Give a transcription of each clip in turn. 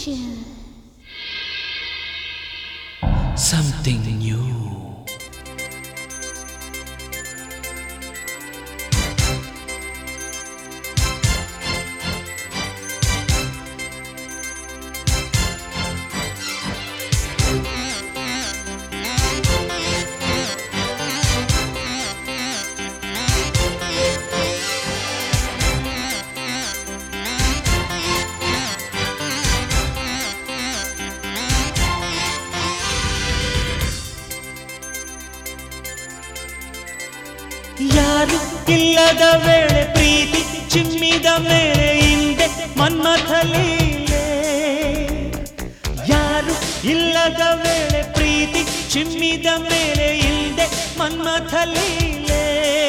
Something new. ಯಾರು ಇಲ್ಲದ ವೇಳೆ ಪ್ರೀತಿ ಚಿಮ್ಮಿದ ಮೇಲೆ ಹಿಂದೆ ಮನ್ಮಥ ಲೀಲೆ. ಯಾರು ಇಲ್ಲದ ವೇಳೆ ಪ್ರೀತಿ ಚಿಮ್ಮಿದ ಮೇಲೆ ಹಿಂದೆ ಮನ್ಮಥ ಲೀಲೆ.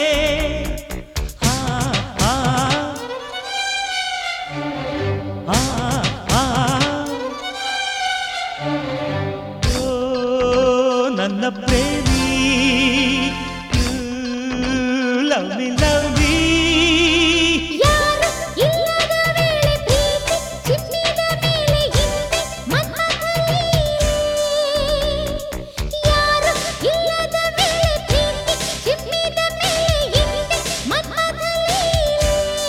ನನ್ನ ಪ್ರೇಮಿ love me, love me. ಯಾರು ಇಲ್ಲದ ವೇಳೆ ಪ್ರೀತಿ ಚಿಮ್ಮಿದ ಮೇಲೆ ಹಿಂದೆ ಮನ್ಮಥ ಲೀಲೆ. ಯಾರು ಇಲ್ಲದ ವೇಳೆ ಪ್ರೀತಿ ಚಿಮ್ಮಿದ ಮೇಲೆ ಹಿಂದೆ ಮನ್ಮಥ ಲೀಲೆ.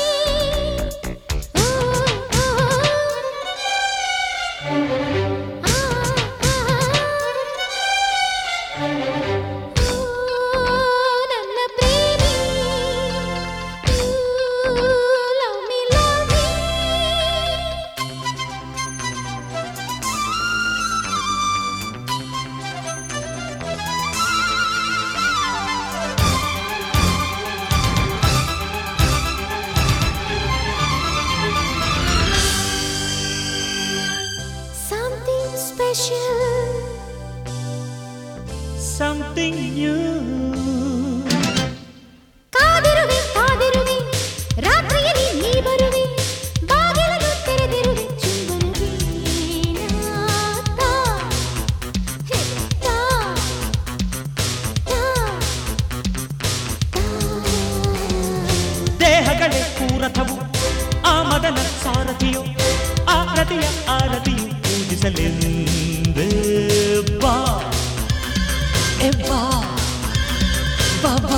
Something new. ಕಾದಿರುವೆ ಕಾದಿರುವೆ ರಾತ್ರಿಯಲ್ಲಿ ನೀ ಬರುವೆ ಬಾಗಿಲನ್ನು ತೆರೆದಿರುವೆ ಚುಂಬನವೇ ನಾತಾ ಹೆತ್ತಾ ದೇಹಗಳೇ ಕೂರಥವು ಆ ಮದನ ಸಾರಥಿಯು ಆ ಪ್ರತಿಯ ಆರತಿಯು ಪೂಜಿಸಲೆಂದೇ ಬಾ ಬಾ ಬಾಬಾ.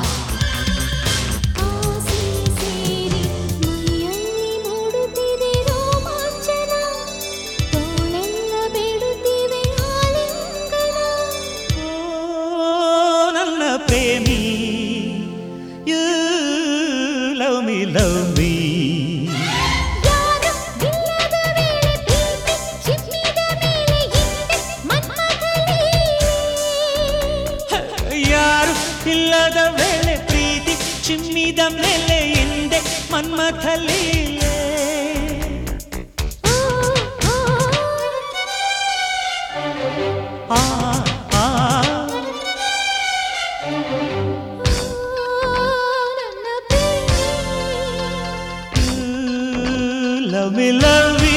ಆಸೆ ಸೇರಿ ಮೈಯಲ್ಲಿ ಮೂಡುತ್ತಿದೆ ರೋಮಾಂಚನ ತೋಳೆಲ್ಲ ಬೇಡುತ್ತಿವೆ ಆಲಿಂಗನ. ನನ್ನ ಪ್ರೇಮಿ you love me love me. ಇಲ್ಲದ ವೇಳೆ ಪ್ರೀತಿ ಚಿಮ್ಮಿದ ಮೇಲೆ ಹಿಂದೆ ಮನ್ಮಥ ಲೀಲೆ. Love me, love me.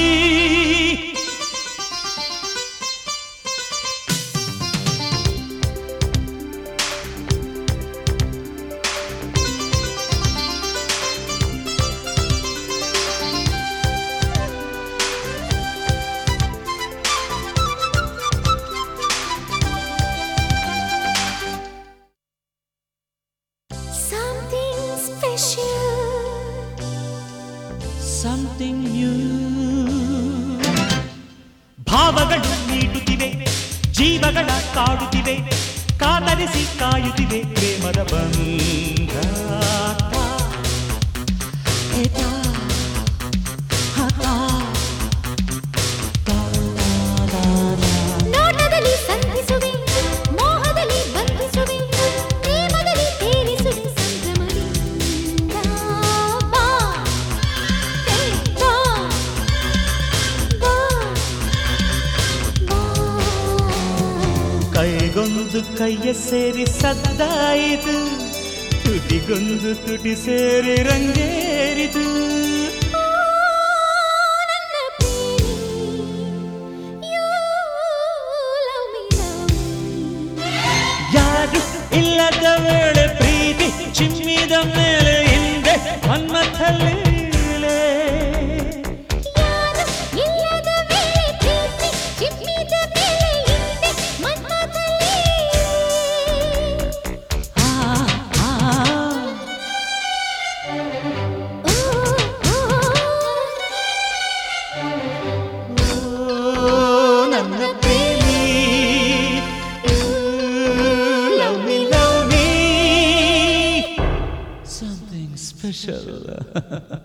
Something new. ಭಾವಗಳು ನೀಡುತ್ತಿವೆ ಜೀವಗಳ ಕಾಡುತ್ತಿವೆ ಕಾತರಿಸಿ ಕಾಯುತ್ತಿವೆ ಪ್ರೇಮದ ಬಂಧ. ನೋಟದಲ್ಲಿ ಸಂಧಿಸುವೆ ಮೋಹದಲ್ಲಿ ಬಂಧಿಸುವೆ ಪ್ರೇಮದಲ್ಲಿ ತೇಲಿಸುವೆ ಸಂಭ್ರಮದಿಂದ ಬಾ ಬಾ ಬಾ ಬಾ. ಕೈಗೊಂದು ಕೈಯ ಸೇರಿ ಸದ್ದಾಯಿತು ತುಟಿಗೊಂದು ತುಟಿ ಸೇರಿ ರಂಗೇರಿತು. ಯಾರು ಇಲ್ಲದ ವೇಳೆ ಪ್ರೀತಿ ಚಿಮ್ಮಿದ ಮೇಲೆ ಹಿಂದೆ ಮನ್ಮಥ ಲೀಲೆ. ಯಾರು ಇಲ್ಲದ ಸ್ಪೆಷಲ್